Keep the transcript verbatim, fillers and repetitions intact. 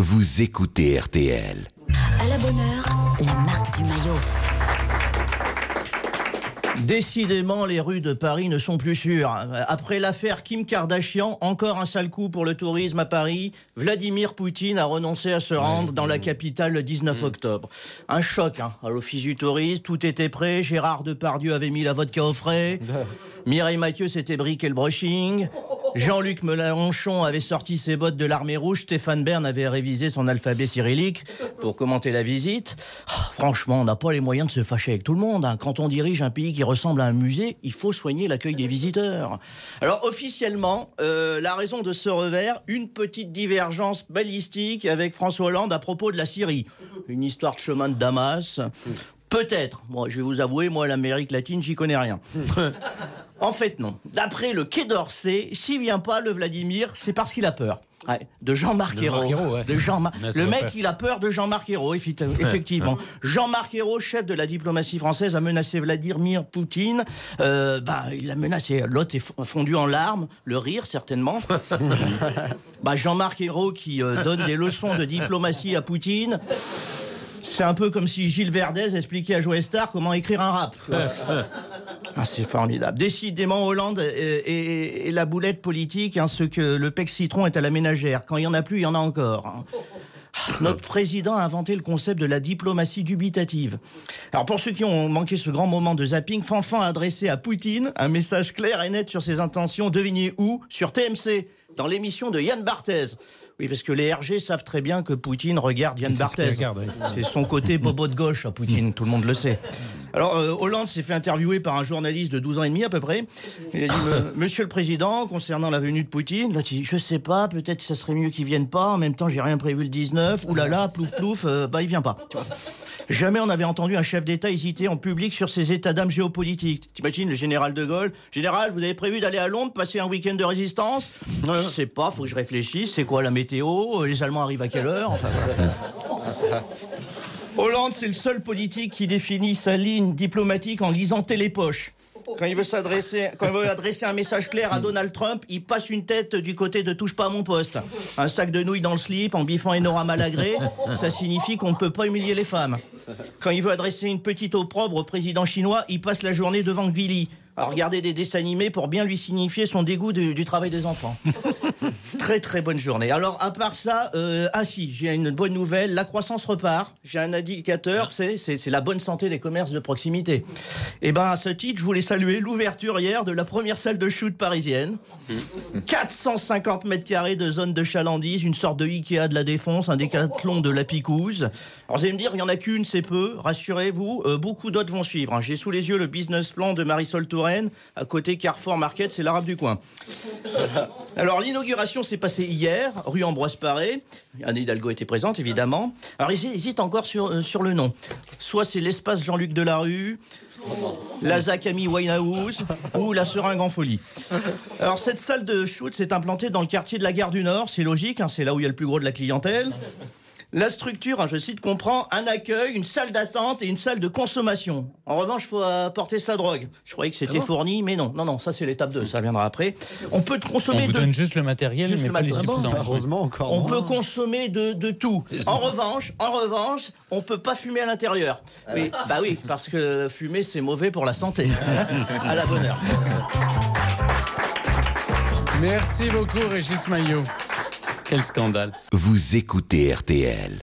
Vous écoutez R T L. À la bonne heure, la marque du maillot. Décidément, les rues de Paris ne sont plus sûres. Après l'affaire Kim Kardashian, encore un sale coup pour le tourisme à Paris. Vladimir Poutine a renoncé à se rendre dans la capitale le dix-neuf octobre. Un choc hein, à l'office du tourisme, tout était prêt. Gérard Depardieu avait mis la vodka au frais. Mireille Mathieu s'était briqué le brushing. Jean-Luc Mélenchon avait sorti ses bottes de l'armée rouge. Stéphane Bern avait révisé son alphabet cyrillique pour commenter la visite. Oh, franchement, on n'a pas les moyens de se fâcher avec tout le monde. Hein. Quand on dirige un pays qui ressemble à un musée, il faut soigner l'accueil des visiteurs. Alors officiellement, euh, la raison de ce revers, une petite divergence balistique avec François Hollande à propos de la Syrie. Une histoire de chemin de Damas. Peut-être. Bon, je vais vous avouer, moi, l'Amérique latine, j'y connais rien. En fait, non. D'après le Quai d'Orsay, s'il vient pas, le Vladimir, c'est parce qu'il a peur. Ouais, de Jean-Marc Ayrault. Ouais. De Jean-Mar... Le mec, il a peur de Jean-Marc Ayrault, effectivement. Jean-Marc Ayrault, chef de la diplomatie française, a menacé Vladimir Poutine. Euh, bah, il l'a menacé. L'autre est fondu en larmes, le rire, certainement. bah, Jean-Marc Ayrault qui euh, donne des leçons de diplomatie à Poutine. C'est un peu comme si Gilles Verdez expliquait à Joe Star comment écrire un rap. Ah, c'est formidable. Décidément, Hollande est, est, est la boulette politique, hein, ce que le pec citron est à la ménagère. Quand il n'y en a plus, il y en a encore. Hein. Notre président a inventé le concept de la diplomatie dubitative. Alors pour ceux qui ont manqué ce grand moment de zapping, Fanfan a adressé à Poutine un message clair et net sur ses intentions. Devinez où ? Sur T M C, dans l'émission de Yann Barthès. Oui, parce que les R G savent très bien que Poutine regarde Yann Barthès. C'est son côté bobo de gauche à Poutine, tout le monde le sait. Alors, euh, Hollande s'est fait interviewer par un journaliste de douze ans et demi à peu près. Il a dit, Monsieur le Président, concernant la venue de Poutine, là, il dit, je sais pas, peut-être que ça serait mieux qu'il vienne pas. En même temps, j'ai rien prévu le dix-neuf. Ouh là là, plouf plouf, euh, bah il vient pas. Tu vois. Jamais on avait entendu un chef d'État hésiter en public sur ses états d'âme géopolitiques. T'imagines le général de Gaulle ? Général, vous avez prévu d'aller à Londres, passer un week-end de résistance ? ouais. Je sais pas, faut que je réfléchisse. C'est quoi la météo ? Les Allemands arrivent à quelle heure ? Enfin, voilà. Hollande, c'est le seul politique qui définit sa ligne diplomatique en lisant Télépoche. Quand il veut s'adresser, quand il veut adresser un message clair à Donald Trump, il passe une tête du côté de touche pas à mon poste. Un sac de nouilles dans le slip, en biffant Enora Malagré, ça signifie qu'on ne peut pas humilier les femmes. Quand il veut adresser une petite opprobre au président chinois, il passe la journée devant Gulli, à regarder des dessins animés pour bien lui signifier son dégoût du, du travail des enfants. Très très bonne journée. Alors à part ça, euh, ah si, j'ai une bonne nouvelle, la croissance repart. J'ai un indicateur, c'est, c'est, c'est la bonne santé des commerces de proximité. Et ben à ce titre, je voulais saluer l'ouverture hier de la première salle de shoot parisienne. quatre cent cinquante mètres carrés de zone de chalandise, une sorte de Ikea de la Défense, un décathlon de la Picouse. Alors vous allez me dire, il n'y en a qu'une, c'est peu, rassurez-vous, euh, beaucoup d'autres vont suivre. Hein. J'ai sous les yeux le business plan de Marisol Touraine, à côté Carrefour Market, c'est l'arabe du coin. Alors l'inauguration s'est passée hier, rue Ambroise Paré. Anne Hidalgo était présente, évidemment. Alors ils hésitent encore sur, euh, sur le nom. Soit c'est l'espace Jean-Luc Delarue, la Zakami Winehouse ou la Seringue en folie. Alors cette salle de shoot s'est implantée dans le quartier de la Gare du Nord, c'est logique, hein, c'est là où il y a le plus gros de la clientèle. La structure, hein, je cite, comprend un accueil, une salle d'attente et une salle de consommation. En revanche, il faut apporter sa drogue. Je croyais que c'était ah bon fourni, mais non. Non, non, ça c'est l'étape deux, ça viendra après. On peut consommer On vous de... donne juste le matériel, juste mais le pas les matériel. substances. Heureusement, encore On moins. peut consommer de, de tout. En revanche, en revanche, on peut pas fumer à l'intérieur. Oui, bah oui, parce que fumer, c'est mauvais pour la santé. À la bonne heure. Merci beaucoup, Régis Maillot. Quel scandale. Vous écoutez R T L.